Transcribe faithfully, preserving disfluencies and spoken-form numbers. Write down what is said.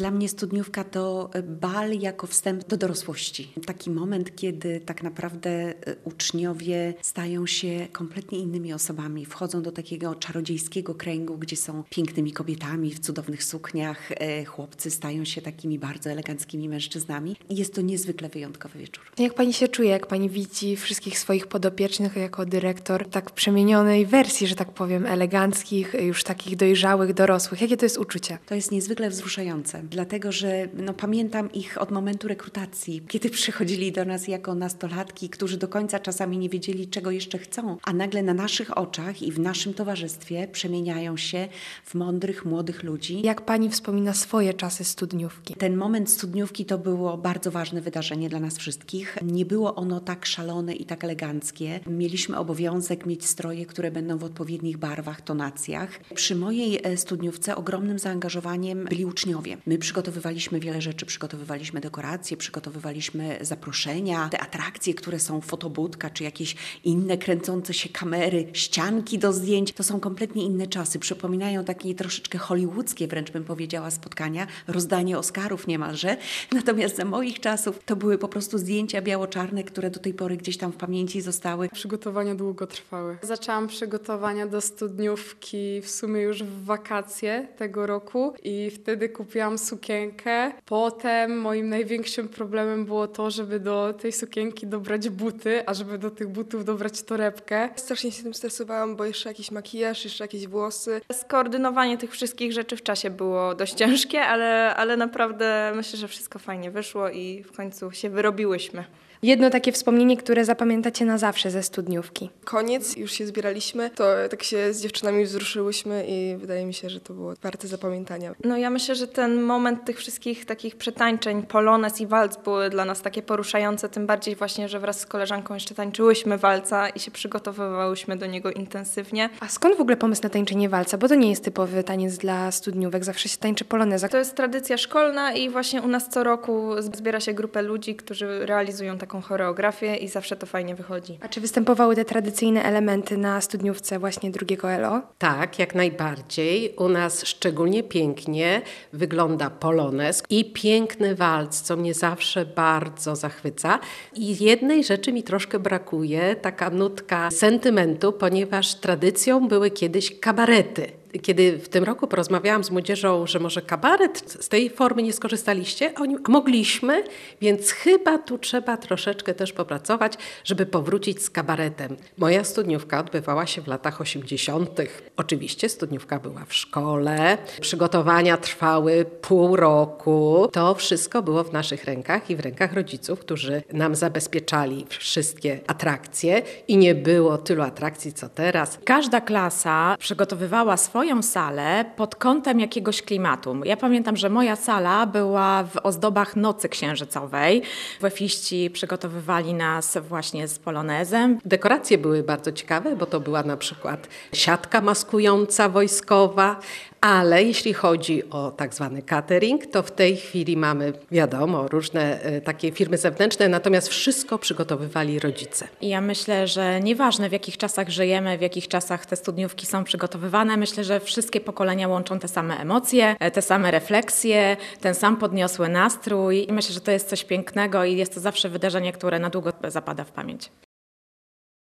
Dla mnie studniówka to bal jako wstęp do dorosłości. Taki moment, kiedy tak naprawdę uczniowie stają się kompletnie innymi osobami. Wchodzą do takiego czarodziejskiego kręgu, gdzie są pięknymi kobietami w cudownych sukniach. Chłopcy stają się takimi bardzo eleganckimi mężczyznami. I jest to niezwykle wyjątkowy wieczór. Jak pani się czuje, jak pani widzi wszystkich swoich podopiecznych jako dyrektor tak przemienionej wersji, że tak powiem, eleganckich, już takich dojrzałych, dorosłych? Jakie to jest uczucie? To jest niezwykle wzruszające, dlatego że no, pamiętam ich od momentu rekrutacji, kiedy przychodzili do nas jako nastolatki, którzy do końca czasami nie wiedzieli, czego jeszcze chcą, a nagle na naszych oczach i w naszym towarzystwie przemieniają się w mądrych, młodych ludzi. Jak pani wspomina swoje czasy studniówki? Ten moment studniówki to było bardzo ważne wydarzenie dla nas wszystkich. Nie było ono tak szalone i tak eleganckie. Mieliśmy obowiązek mieć stroje, które będą w odpowiednich barwach, tonacjach. Przy mojej studniówce ogromnym zaangażowaniem byli uczniowie. My przygotowywaliśmy wiele rzeczy, przygotowywaliśmy dekoracje, przygotowywaliśmy zaproszenia, te atrakcje, które są fotobudka, czy jakieś inne kręcące się kamery, ścianki do zdjęć. To są kompletnie inne czasy. Przypominają takie troszeczkę hollywoodzkie, wręcz bym powiedziała, spotkania, rozdanie Oscarów niemalże. Natomiast za moich czasów to były po prostu zdjęcia biało-czarne, które do tej pory gdzieś tam w pamięci zostały. Przygotowania długo trwały. Zaczęłam przygotowania do studniówki w sumie już w wakacje tego roku i wtedy kupiłam sukienkę. Potem moim największym problemem było to, żeby do tej sukienki dobrać buty, a żeby do tych butów dobrać torebkę. Strasznie się tym stresowałam, bo jeszcze jakiś makijaż, jeszcze jakieś włosy. Skoordynowanie tych wszystkich rzeczy w czasie było dość ciężkie, ale, ale naprawdę myślę, że wszystko fajnie wyszło i w końcu się wyrobiłyśmy. Jedno takie wspomnienie, które zapamiętacie na zawsze ze studniówki. Koniec, już się zbieraliśmy, to tak się z dziewczynami wzruszyłyśmy i wydaje mi się, że to było warte zapamiętania. No ja myślę, że ten moment tych wszystkich takich przetańczeń, polonez i walc były dla nas takie poruszające, tym bardziej właśnie, że wraz z koleżanką jeszcze tańczyłyśmy walca i się przygotowywałyśmy do niego intensywnie. A skąd w ogóle pomysł na tańczenie walca? Bo to nie jest typowy taniec dla studniówek, zawsze się tańczy poloneza. To jest tradycja szkolna i właśnie u nas co roku zbiera się grupę ludzi, którzy realizują taką choreografię i zawsze to fajnie wychodzi. A czy występowały te tradycyjne elementy na studniówce właśnie drugiego L O? Tak, jak najbardziej. U nas szczególnie pięknie wygląda polonez i piękny walc, co mnie zawsze bardzo zachwyca. I jednej rzeczy mi troszkę brakuje, taka nutka sentymentu, ponieważ tradycją były kiedyś kabarety. Kiedy w tym roku porozmawiałam z młodzieżą, że może kabaret, z tej formy nie skorzystaliście, a oni, a mogliśmy, więc chyba tu trzeba troszeczkę też popracować, żeby powrócić z kabaretem. Moja studniówka odbywała się w latach osiemdziesiątych. Oczywiście studniówka była w szkole, przygotowania trwały pół roku. To wszystko było w naszych rękach i w rękach rodziców, którzy nam zabezpieczali wszystkie atrakcje i nie było tylu atrakcji, co teraz. Każda klasa przygotowywała swoje swoją salę pod kątem jakiegoś klimatu. Ja pamiętam, że moja sala była w ozdobach Nocy Księżycowej. Wefiści przygotowywali nas właśnie z polonezem. Dekoracje były bardzo ciekawe, bo to była na przykład siatka maskująca wojskowa, ale jeśli chodzi o tak zwany catering, to w tej chwili mamy, wiadomo, różne e, takie firmy zewnętrzne, natomiast wszystko przygotowywali rodzice. I ja myślę, że nieważne w jakich czasach żyjemy, w jakich czasach te studniówki są przygotowywane, myślę, że wszystkie pokolenia łączą te same emocje, te same refleksje, ten sam podniosły nastrój. I myślę, że to jest coś pięknego i jest to zawsze wydarzenie, które na długo zapada w pamięć.